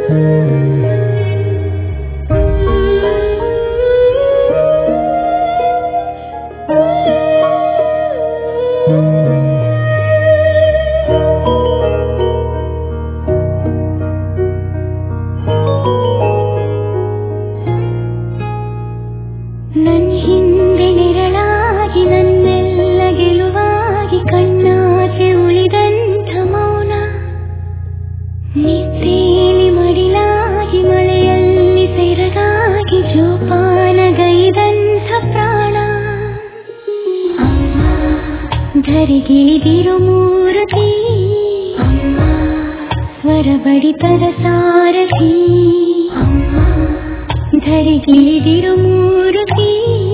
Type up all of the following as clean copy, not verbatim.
ಧರಿಗಿಳಿದಿರು ಮೂರುತಿ ಸ್ವರ ಬಡಿತದ ಸಾರಥಿ ಧರಿಗಿಳಿದಿರು ಮೂರುತಿ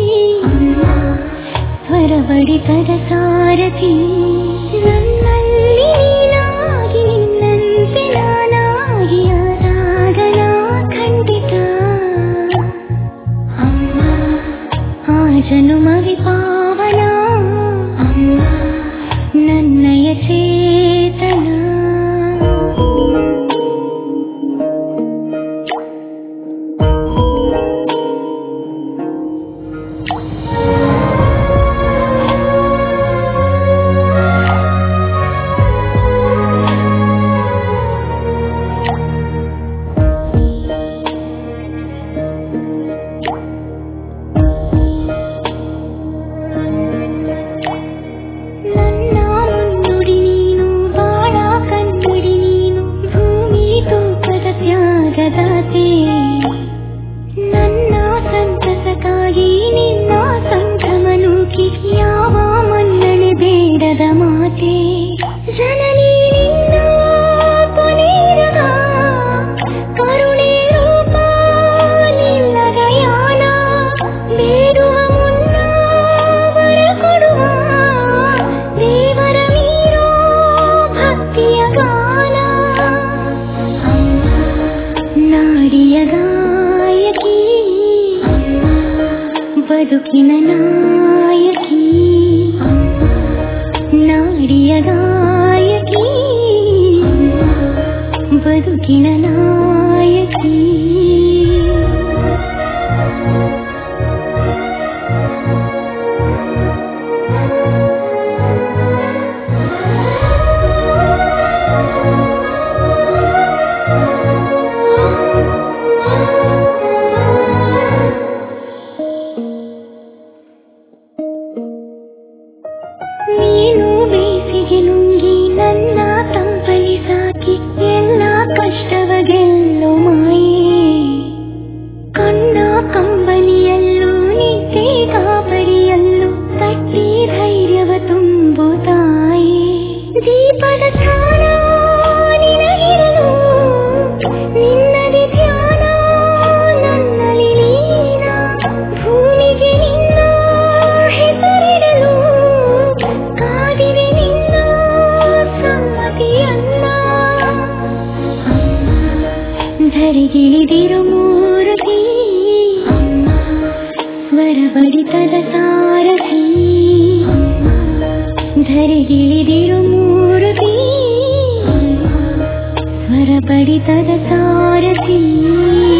ಸ್ವರ ಬಡಿತದ ಸಾರಥಿ ನನ್ನಲ್ಲಿ ನೀನಾಗಿ ನಿನ್ನಂತೆ ನಾನಾಗಿ ಆರಾಧನ ಖಂಡಿತ ಆ ಜನುಮವಿ ಪಾವನ ನನ್ನಯ ಚೇತನ ನನ್ನ ಸಂತಸಕ್ಕಾಗಿ ನಿನ್ನ ಸಂಭ್ರಮನೂಕಿ ಯಾವ ಮನ್ನಣೆ ಬೇಡದ ಮಾತೆ ಜನನಿ ನಿನ್ನ ಕೊನೆರದ ಕರುಣೆ ರೂಪ ನಿಲ್ಲದ ಯಾನ ಬೇಡುವ ಮುನ್ನ ವರ ಕೊಡುವ ದೇವರ ಮೀರೋ ಭಕ್ತಿಯ ಗಾನ ನಾಡಿಯ ಗಾಯಕಿ ಬದುಕಿನ ನಾಯಕಿ ನಾಡಿಯ ಗಾಯಕಿ ಬದುಕಿನ ನಾಯಕಿ ನೀನು ಬೇಸಿಗೆ ನುಂಗಿ ನನ್ನ ತಂಪಲಿ ಸಾಕಿ ಎಲ್ಲ ಕಷ್ಟವ ಗೆಲ್ಲೋ ಮಾಯೇ ಕಣ್ಣ ಕಂಬನಿಯಲ್ಲೂ ನಿದ್ದೆ ಗಾಬರಿಯಲ್ಲೂ ತಟ್ಟಿ ಧೈರ್ಯವ ತುಂಬು ತಾಯೇ ದೀಪದ ಸ್ಥಾನ ನಿನಗಿರಲು ನಿನ್ನದಿ ಧ್ಯಾನ ನನ್ನಲ್ಲಿ ನೀನ ಭೂಮಿಗೆ ನಿನ್ನ ಹೆಸರಿಡಲು ಕಾದಿವೆ ನಿನ್ನ ಸಮ್ಮತಿಯನ್ನ ಧರಿಗಿಳಿದಿರು ಮೂರುತಿ ಸ್ವರ ಬಡಿತದ ಸಾರಥಿ ಧರಿಗಿಳಿದಿರು ಮೂರುತಿ ಸ್ವರ ಬಡಿತದ ಸಾರಥಿ